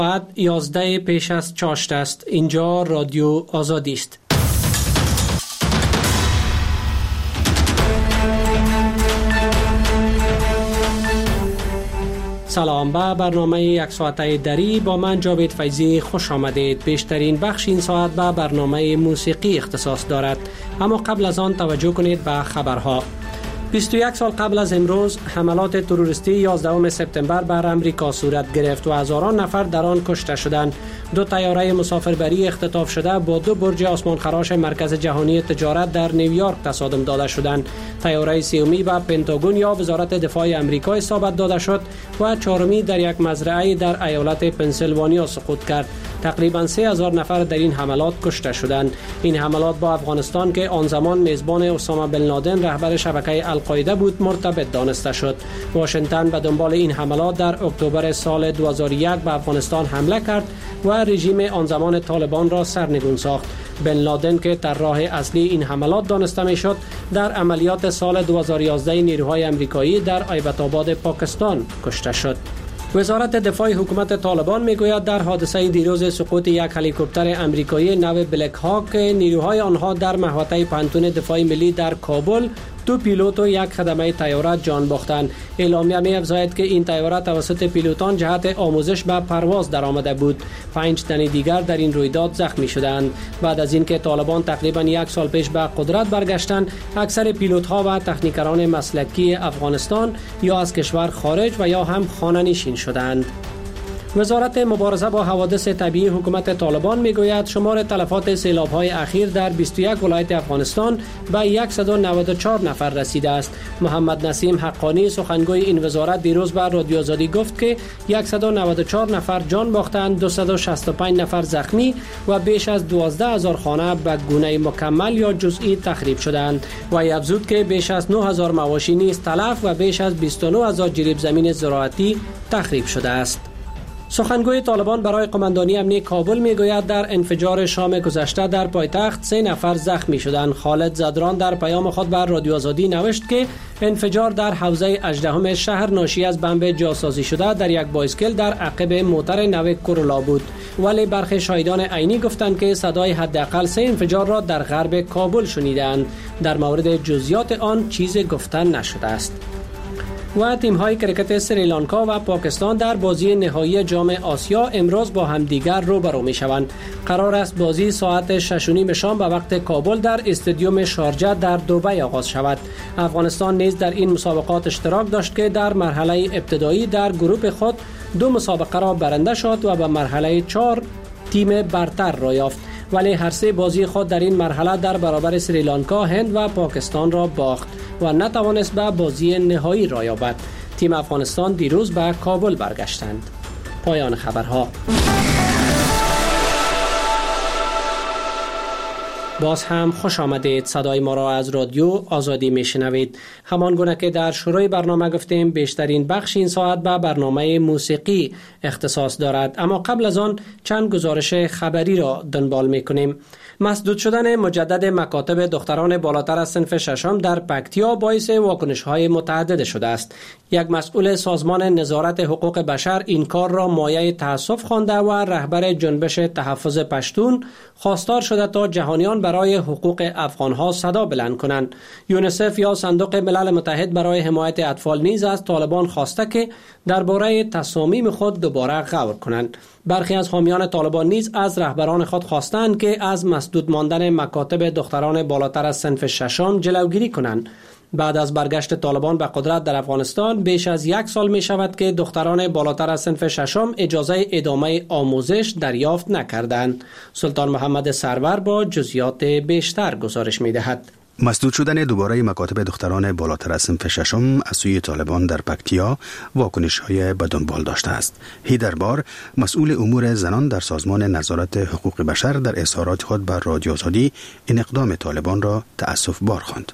ساعت 11 پیش از چاشت است. اینجا رادیو آزادی است. سلام، به برنامه یک ساعته دری با من جاوید فیضی خوش آمدید. بیشترین بخش این ساعت به برنامه موسیقی اختصاص دارد، اما قبل از آن توجه کنید به خبرها. 21 سال قبل از امروز حملات تروریستی 11 سپتامبر بر امریکا صورت گرفت و هزاران نفر در آن کشته شدند. 2 طیاره مسافربری اختطاف شده با 2 برج آسمانخراش مرکز جهانی تجارت در نیویورک تصادم داده شدند. طیاره سیومی به پنتاگون یا وزارت دفاع امریکا اصابت داده شد و 4می در یک مزرعه در ایالت پنسیلوانیا سقوط کرد. تقریبا 3000 نفر در این حملات کشته شدند. این حملات با افغانستان که آن زمان میزبان اسامه بن لادن رهبر شبکه القاعده بود مرتبط دانسته شد. واشنگتن به دنبال این حملات در اکتبر سال 2001 به افغانستان حمله کرد و رژیم آن زمان طالبان را سرنگون ساخت. بن لادن که طراح اصلی این حملات دانسته میشد، در عملیات سال 2011 نیروهای آمریکایی در ایبت آباد پاکستان کشته شد. وزارت دفاع حکومت طالبان میگوید در حادثه دیروز سقوط یک هلیکوپتر آمریکایی نو بلک هاک نیروهای آنها در محوطه پانتون دفاع ملی در کابل 2 پیلوت و 1 خدمه طیاره جان باختند. اعلامیه می‌افزاید که این طیاره توسط پیلوتان جهت آموزش به پرواز درآمده بود. 5 تن دیگر در این رویداد زخمی شدند. بعد از اینکه طالبان تقریبا 1 سال پیش به قدرت برگشتند، اکثر پیلوت‌ها و تکنیکران مسلکی افغانستان یا از کشور خارج و یا هم خانه‌نشین شدند. وزارت مبارزه با حوادث طبیعی حکومت طالبان میگوید شمار تلفات سیلاب‌های اخیر در 21 ولایت افغانستان به 194 نفر رسیده است. محمد نسیم حقانی سخنگوی این وزارت دیروز به رادیو آزادی گفت که 194 نفر جان باختند، 265 نفر زخمی و بیش از 12000 خانه به گونه مکمل یا جزئی تخریب شدند و افزود که بیش از 9000 مواشی نیز تلف و بیش از 29000 جریب زمین زراعتی تخریب شده است. سخنگوی طالبان برای قماندانی امنی کابل میگوید در انفجار شام گذشته در پایتخت 3 نفر زخمی شدند. خالد زدران در پیام خود بر رادیو آزادی نوشت که انفجار در حوزه 18 شهر ناشی از بمب جاسازی شده در یک بایسکل در عقب موتر نو کورولا بود، ولی برخی شاهدان عینی گفتند که صدای حداقل 3 انفجار را در غرب کابل شنیدند. در مورد جزئیات آن چیزی گفته نشده است. و تیم‌های کرکت سریلانکا و پاکستان در بازی نهایی جام آسیا امروز با همدیگر روبرو می‌شوند. قرار است بازی ساعت 6:30 شام به وقت کابل در استادیوم شارجه در دبی آغاز شود. افغانستان نیز در این مسابقات اشتراک داشت که در مرحله ابتدایی در گروه خود 2 مسابقه را برنده شد و به مرحله 4 تیم برتر را یافت، ولی هر 3 بازی خود در این مرحله در برابر سریلانکا، هند و پاکستان را باخت و نتوانست به بازی نهایی را یابد. تیم افغانستان دیروز به کابل برگشتند. پایان خبرها. باز هم خوش آمدید. صدای ما را از رادیو آزادی میشنوید. همان گونه که در شروع برنامه گفتیم بیشترین بخش این ساعت به برنامه موسیقی اختصاص دارد، اما قبل از آن چند گزارش خبری را دنبال میکنیم. مسدود شدن مجدد مکاتب دختران بالاتر از صنف ششم در پکتیا باعث واکنش‌های متعدد شده است. یک مسئول سازمان نظارت حقوق بشر این کار را مایه تأسف خوانده و رهبر جنبش تحفظ پشتون خواستار شده تا جهانیان برای حقوق افغان‌ها صدا بلند کنند. یونیسف یا صندوق ملل متحد برای حمایت اطفال نیز از طالبان خواسته که درباره تصامیم خود دوباره غور کنند. برخی از حامیان طالبان نیز از رهبران خود خواستند که از مسدود ماندن مکاتب دختران بالاتر از صنف ششم جلوگیری کنند. بعد از برگشت طالبان به قدرت در افغانستان بیش از 1 سال می شود که دختران بالاتر از صنف ششم اجازه ادامه آموزش دریافت نکردند. سلطان محمد سرور با جزئیات بیشتر گزارش می دهد. مسدود شدن دوباره مکاتب دختران بالاتر از صنف ششم از سوی طالبان در پکتیا واکنش‌های به دنبال داشته است. هیدربار مسئول امور زنان در سازمان نظارت حقوق بشر در اظهارات خود بر رادیو آزادی این اقدام طالبان را تأسف بار خواند.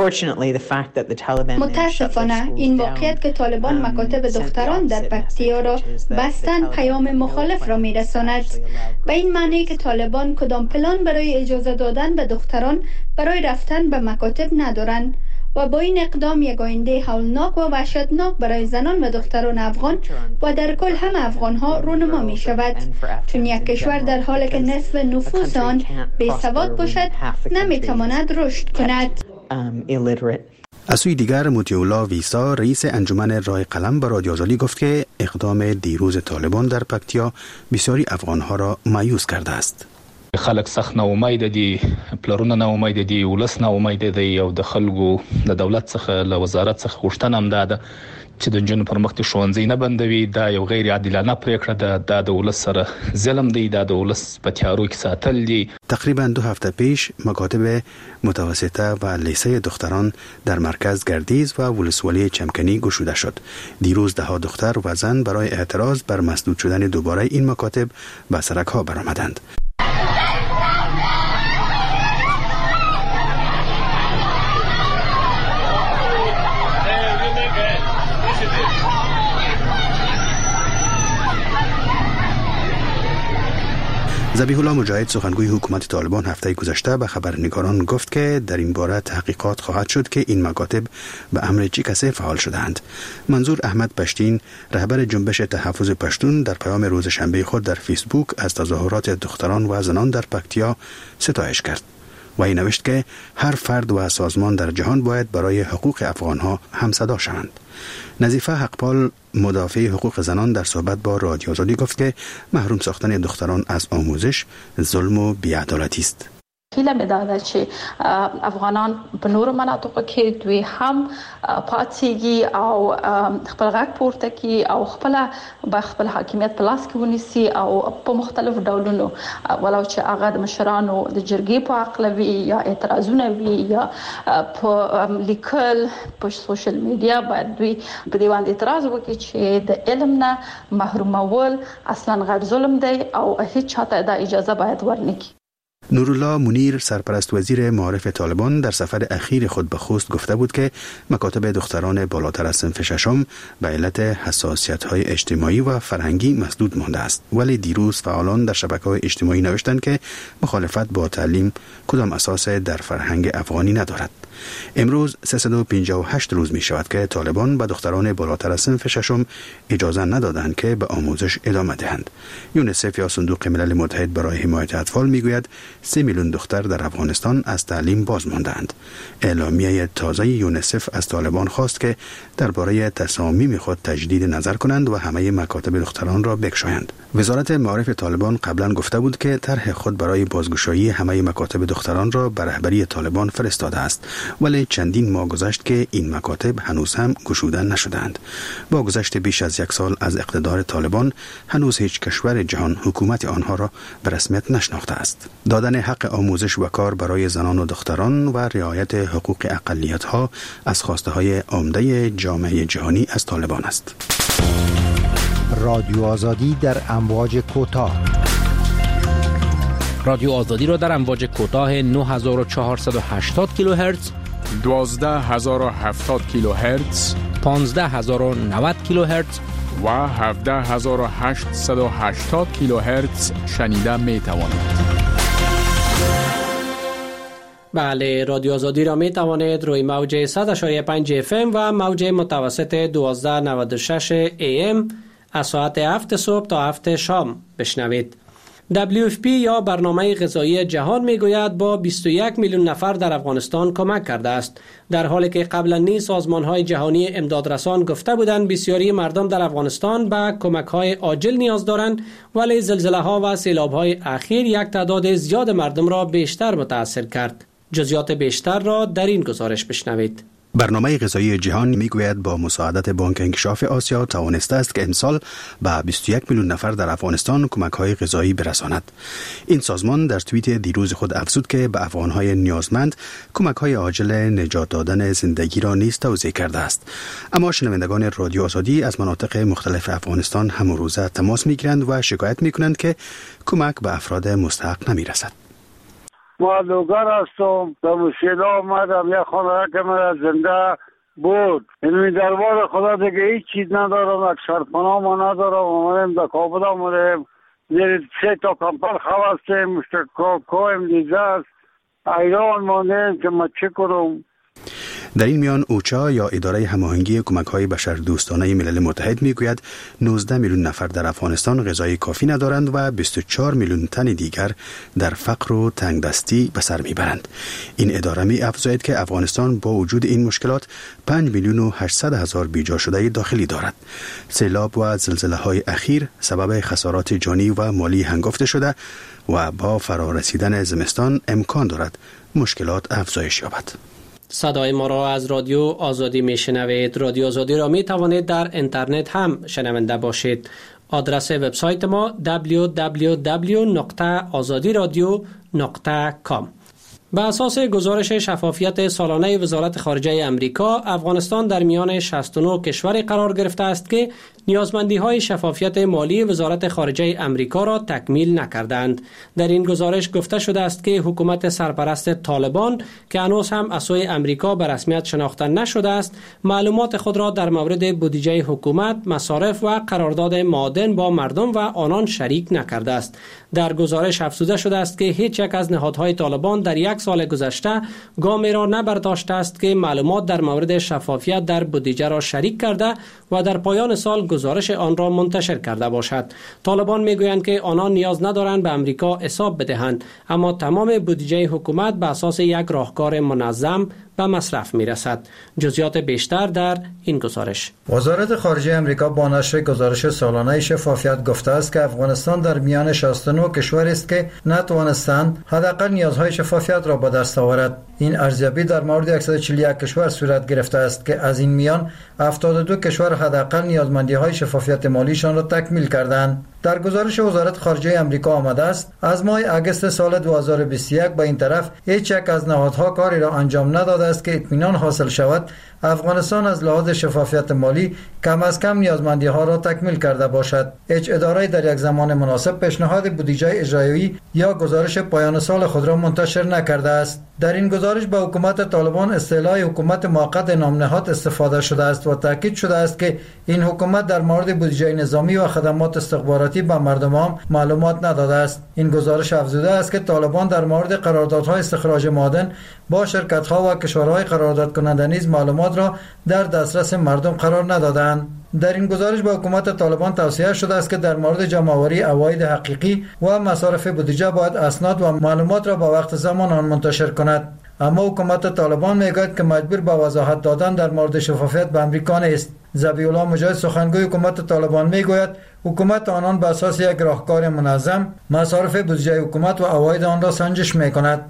متاسفانه این واقعیت که طالبان مکاتب دختران در پکتیا را بستن پیام مخالف را میرساند، به این معنی که طالبان کدام پلان برای اجازه دادن به دختران برای رفتن به مکاتب ندارند. و با این اقدام یک آینده هولناک و وحشتناک برای زنان و دختران افغان و در کل هم افغان ها رونما می شود، چون یک کشور در حالی که نصف نفوس آن بی سواد باشد نمی تواند رشد کند. از سوی دیگر مطیع ویسا رئیس انجمن رای قلم به رادیو آزادی گفت که اقدام دیروز طالبان در پکتیا بسیاری افغانها را مایوس کرده است. خلک سخت ناامید دي، پلرونه ناامید دي، ولس ناامید دي او د خلکو د دولت څخه له وزارت څخه غوښتنه هم ده چې د جنونو پر مخ د ښوونځي نه بندوي. دا یو غیر عادلانه پریکړه ده، د ولس سره ظلم دی، د ولس په تیارو کې ساتل دي. تقریبا 2 هفته پیش مکاتب متوسطه و لیسه دختران در مرکز گردیز و ولسوالی چمکنی گشوده شد. دیروز 10 دختر و زن برای اعتراض بر مسدود شدن دوباره این مکاتب به سرک‌ها برآمدند. ذبیح الله مجاهد سخنگوی حکومت طالبان هفته گذشته به خبرنگاران گفت که در این باره تحقیقات خواهد شد که این مکاتب به امر چه کسی فعال شدند. منظور احمد پشتین رهبر جنبش تحفظ پشتون در پیام روز شنبه خود در فیسبوک از تظاهرات دختران و زنان در پکتیا ستایش کرد و این نوشت که هر فرد و سازمان در جهان باید برای حقوق افغانها همصدا شوند. نظیفه حقپال مدافع حقوق زنان در صحبت با رادیو آزادی گفت که محروم ساختن دختران از آموزش ظلم و بی‌عدالتی است. هیله می‌داده چې افغانان په نورو مناطقو کې دوی هم پاتېږي او خپل غږ پورته کړي او خپل حاکمیت په لاس کې ونیسي او په مختلفو ډولونو ولو چې هغه د مشرانو د جرګې په عقل وي یا اعتراضونه وي یا په لیکل په سوشل میډیا باید دوی په دې باندې اعتراض وکړي چې د علم نه محرومول اصلا غیر ظلم دی او هیڅ چاته دا اجازه باید ورنکړي. نورالله منیر سرپرست وزیر معارف طالبان در سفر اخیر خود به خوست گفته بود که مکاتب دختران بالاتر از صنف ششم به علت حساسیت‌های اجتماعی و فرهنگی مسدود مانده است، ولی دیروز فعالان در شبکه‌های اجتماعی نوشتند که مخالفت با تعلیم کدام اساس در فرهنگ افغانی ندارد. امروز 358 روز می شود که طالبان به دختران بالاتر از صنف ششم اجازه ندادند که به آموزش ادامه دهند. یونیسف یا صندوق ملل متحد برای حمایت اطفال می گوید 3 میلیون دختر در افغانستان از تعلیم باز ماندند. اعلامیه تازه یونیسف از طالبان خواست که درباره تصامیم خود تجدید نظر کنند و همه مکاتب دختران را بگشایند. وزارت معارف طالبان قبلا گفته بود که طرح خود برای بازگشایی همه مکاتب دختران را به رهبری طالبان فرستاده است، ولی چندین ماه گذشت که این مکاتب هنوز هم گشوده نشدند. با گذشت بیش از 1 سال از اقتدار طالبان هنوز هیچ کشور جهان حکومت آنها را به رسمیت نشناخته است. دادن حق آموزش و کار برای زنان و دختران و رعایت حقوق اقلیت‌ها از خواسته‌های عمده جامعه جهانی از طالبان است. رادیو آزادی در امواج کوتاه. رادیو آزادی را در امواج کوتاه 9480 کیلوهرتز، 12070 کیلوهرتز، 15090 کیلوهرتز و 17880 کیلوهرتز شنیده می توانید. بله، رادیو آزادی را می توانید روی موج 100.5 FM و موج متوسط 1296 AM از ساعت 7 صبح تا 7 شام بشنوید. WFP یا برنامه غذایی جهان میگوید با 21 میلیون نفر در افغانستان کمک کرده است، در حالی که قبلا نیز سازمان‌های جهانی امدادرسان گفته بودند بسیاری مردم در افغانستان به کمک‌های عاجل نیاز دارند، ولی زلزله‌ها و سیلاب‌های اخیر یک تعداد زیاد مردم را بیشتر متاثر کرد. جزئیات بیشتر را در این گزارش بشنوید. برنامه غذایی جهان میگوید با مساعدت بانک انکشاف آسیا توانسته است که امسال به 21 میلیون نفر در افغانستان کمک‌های غذایی برساند. این سازمان در توییت دیروز خود افزود که به افغان‌های نیازمند کمک‌های عاجل نجات دادن زندگی را نیز توزیع کرده است. اما شنوندگان رادیو آزادی از مناطق مختلف افغانستان هم روزه تماس می‌گیرند و شکایت می‌کنند که کمک به افراد مستحق نمی‌رسد. ما لوگر هستم، به مشکل آمدم، یک خانه که من زنده بود. این دربار خدا دیگه هیچ چیز ندارم، یک شرپناه ما ندارم. آمدیم در کابل آمدیم، زیر 3 تا کمپل خوستیم، کویم دیزه است، ایران ماندیم که ما چه کنم. در این میان اوچا یا اداره هماهنگی کمک‌های بشردوستانه ملل متحد میگوید 19 میلیون نفر در افغانستان غذای کافی ندارند و 24 میلیون تن دیگر در فقر و تنگدستی به سر میبرند. این اداره می‌افزاید که افغانستان با وجود این مشکلات 5 میلیون و 800 هزار بیجا شده داخلی دارد. سیلاب و زلزله‌های اخیر سبب خسارات جانی و مالی هنگفته شده و با فرارسیدن زمستان امکان دارد مشکلات افزایش یابد. صدای ما را از رادیو آزادی میشنوید. رادیو آزادی را می توانید در اینترنت هم شنونده باشید. آدرس وبسایت ما www.azadiradio.com. به اساس گزارش شفافیت سالانه وزارت خارجه امریکا، افغانستان در میان 69 کشور قرار گرفته است که نیازمندی‌های شفافیت مالی وزارت خارجه امریکا را تکمیل نکردند. در این گزارش گفته شده است که حکومت سرپرست طالبان که هنوز هم از سوی امریکا به رسمیت شناخته نشده است، معلومات خود را در مورد بودجه حکومت، مصارف و قرارداد معادن با مردم و آنان شریک نکرده است. در گزارش افزوده شده است که هیچ یک از نهادهای طالبان در یک سال گذشته گامی را نبرداشته است که معلومات در مورد شفافیت در بودجه را شریک کرده و در پایان سال گزارش آن را منتشر کرده باشد. طالبان میگویند که آنان نیاز ندارند به امریکا حساب بدهند، اما تمام بودجه حکومت به اساس یک راهکار منظم به مصرف میرسد. جزئیات بیشتر در این گزارش. وزارت خارجه امریکا با نشر گزارش سالانه شفافیت گفته است که افغانستان در میان 69 کشور است که نتوانستند حداقل نیازهای شفافیت را به دست آورد. این ارزیابی در مورد 141 کشور صورت گرفته است که از این میان 72 کشور حداقل نیازمندی‌های شفافیت مالیشان را تکمیل کردند. در گزارش وزارت خارجه امریکا آمده است از ماه اگست سال 2021 به این طرف هیچ یک از نهادها کاری را انجام نداده است که اطمینان حاصل شود افغانستان از لحاظ شفافیت مالی کم از کم نیازمندی‌ها را تکمیل کرده باشد. هیچ اداره در یک زمان مناسب پیشنهاد بودجه اجرایی یا گزارش پایان سال خود را منتشر نکرده است. در این گزارش به حکومت طالبان اصطلاح حکومت موقت نامنهاد استفاده شده است و تاکید شده است که این حکومت در مورد بودجه نظامی و خدمات استخباراتی به مردم عام معلومات نداده است. این گزارش افزوده است که طالبان در مورد قراردادهای استخراج معادن با شرکت‌ها و کشورهای قرارداد کننده نیز معلومات را در دسترس مردم قرار ندادند. در این گزارش به حکومت طالبان توصیه شده است که در مورد جمع‌آوری عواید حقیقی و مصارف بودجه باید اسناد و معلومات را به وقت زمان آن منتشر کند. اما حکومت طالبان میگوید که مجبور به وضاحت دادن در مورد شفافیت به امریکا نیست. ذبیح الله مجاهد سخنگوی حکومت طالبان میگوید حکومت آنان به اساس یک راهکار منظم مصارف بودجه حکومت و عواید آن را سنجش میکند.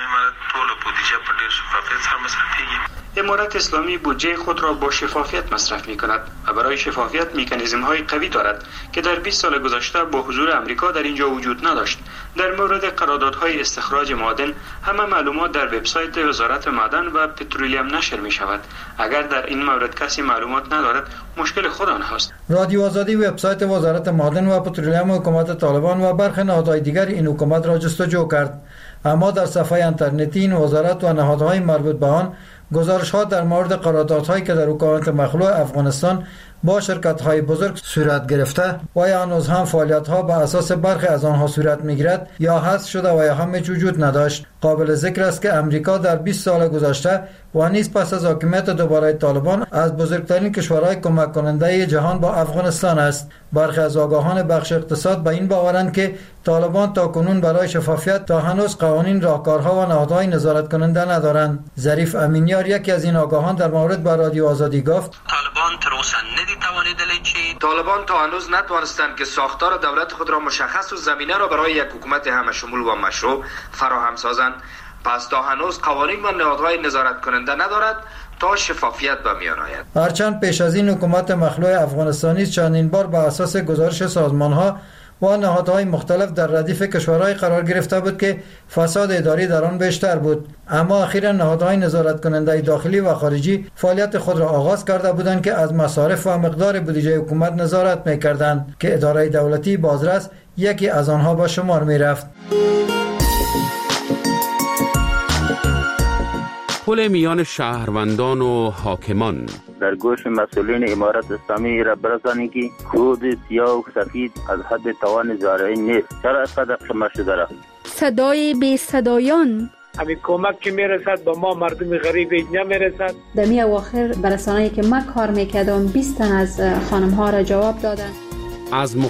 امارت اسلامی بودجه خود را با شفافیت مصرف می کند و برای شفافیت مکانیزم های قوی دارد که در 20 سال گذشته با حضور امریکا در اینجا وجود نداشت. در مورد قراردادهای استخراج معادن همه معلومات در وبسایت وزارت معدن و پترولیم نشر می شود. اگر در این مورد کسی معلومات ندارد مشکل خود آنهاست. رادیو آزادی وبسایت وزارت معدن و پترولیم حکومت طالبان و برخی نهادهای دیگر این حکومت را جستجو کرد، اما در صفحه اینترنتی این وزارت و نهادهای مربوط به آن گزارش‌ها در مورد قراردادهایی که در حکومت مخلوع افغانستان با شرکت‌های بزرگ صورت گرفته و یا هنوز هم فعالیت‌ها به اساس برخی از آنها صورت می‌گیرد یا حذف شده و یا هم وجود نداشت. قابل ذکر است که امریکا در 20 سال گذشته و نیز پس از حاکمیت دوباره طالبان از بزرگترین کشورهای کمک کننده جهان با افغانستان است. برخی از آگاهان بخش اقتصاد به این باورند که طالبان تاکنون برای شفافیت تا هنوز قوانین، راهکارها و نهادهای نظارت کننده ندارند. ظریف امینیار یکی از این آگاهان در مورد با رادیو آزادی گفت طالبان تروسا طالبان تا هنوز نتوانستند که ساختار دولت خود را مشخص و زمینه را برای یک حکومت همه شمول و مشروع فراهم سازند. پس تا هنوز قوانین و نهادهای نظارت کننده ندارد تا شفافیت به میان آید. هرچند پیش از این حکومت مخلوع افغانستانی چندین بار بر اساس گزارش سازمان‌ها و نهادهای مختلف در ردیف کشورهای قرار گرفته بود که فساد اداری در آن بیشتر بود، اما اخیراً نهادهای نظارت کننده داخلی و خارجی فعالیت خود را آغاز کرده بودند که از مصارف و مقدار بودجه حکومت نظارت می‌کردند که اداره دولتی بازرس یکی از آنها به شمار می‌رفت. پل میان شهروندان و حاکمان در گوش مسئولین امارت اسلامی را برسانید که کود سیاه و سفید از حد توان زارعین نیست. چرا اینقدر شما شده را؟ صدای بی صدایان همین کمک که میرسد به ما مردم غریب نمیرسد. در می اواخر برسانه‌ای که ما کار میکردم 20 تن از خانم ها را جواب دادن. از